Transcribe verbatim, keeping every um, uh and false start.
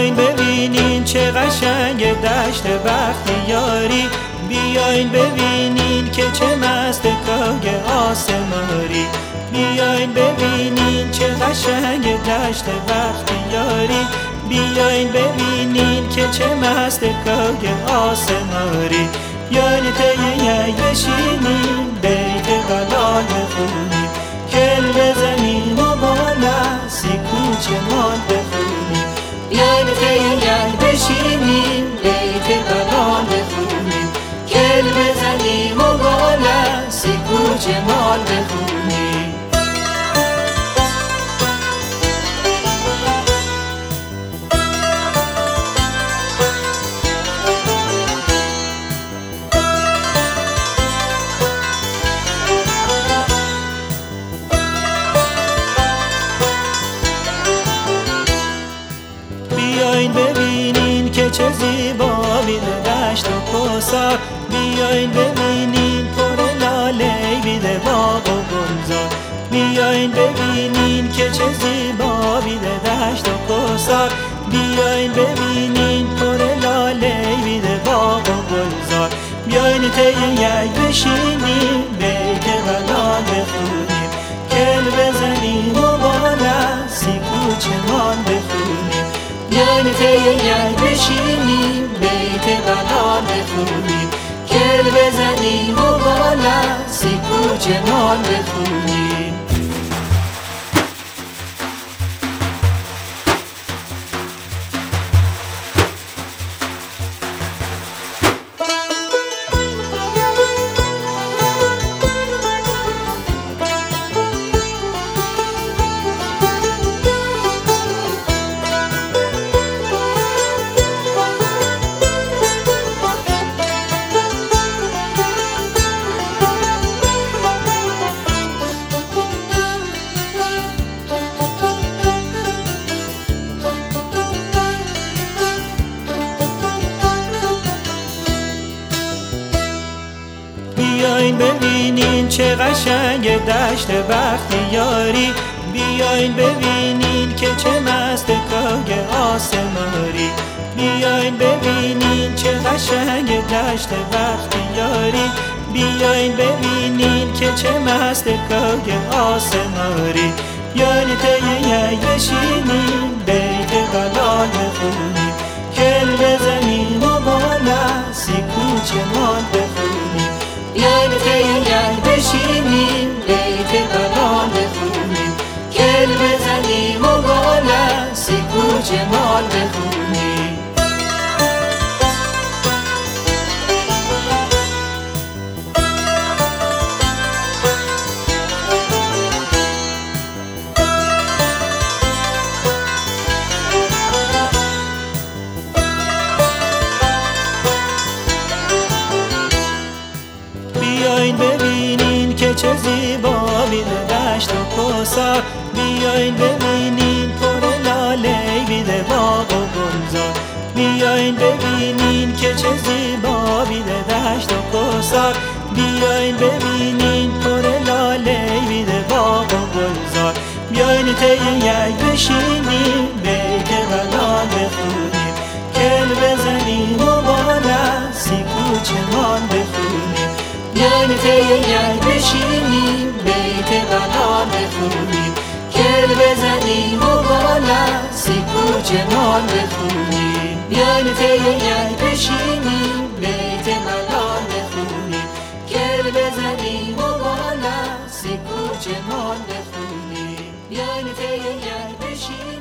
بیاین ببینین چه قشنگ دشت بختیاری، بیاین ببینین که چه مست کاگ آسماری، بیاین ببینین چه قشنگ دشت بختیاری، بیاین ببینین که چه مست کاگ آسماری. بیاین طی یک بشینیم بیت بلال بخونیم، کل بزنیم و با لحظی کوچه مال بخونیم. بیاین طی یک بشینیم بیت بلال بخونیم، کل بزنیم و با لحظی کوچه مال بخونیم. بیاین ببینین که چه زیبا بیده دشت و کوثر، بیاین ببینین پر لاله بیده باغ و گلزار، بیاین ببینین که چه زیبا بیده دشت و کوثر، بیاین ببینین پر لاله بیده باغ و گلزار. بیاین طی یک بشینیم بیت بلال بخونیم، کل بزنیم و با لحظی کوچه مال بخونیم. بیاین طی یک بشینیم بیت بلال بخونیم، کل بزنیم و با لحظی کوچه مال بخونیم. بیاین ببینین چه قشنگ دشت بختیاری، بیاین ببینین که چه مست کاگ آسماری، بیاین ببینین چه قشنگ دشت بختیاری، بیاین ببینین که چه مست کاگ آسماری. بیاین طی یک بشینیم بیت بلال بخونیم، کل بزنیم و با لحظی کوچه مال بخونیم. بیاین طی یک بشینیم بیت بلال بخونیم، کل بزنیم و با لحظی کوچه مال بخونیم. بیاین ببینین که چه زیبا بیده دشت و کوثر، بیاین ببینین پر لاله بیده باغ و گلزار، بیاین ببینین که چه زیبا بیده دشت و کوثر، بیاین ببینین پر لاله بیده باغ و گلزار. بیاین طی یک بشینیم بیت بلال بخونیم، کل بزنیم و با لحظی کوچه مال بخونیم. بیاین طی یک بشینیم بیت بلال بخونیم، کل بزنیم و با لحظی کوچه مال بخونیم. بیاین طی یک بشینیم بیت بلال بخونیم، کل بزنیم و با لحظی کوچه مال بخونیم. بیاین طی یک بشینیم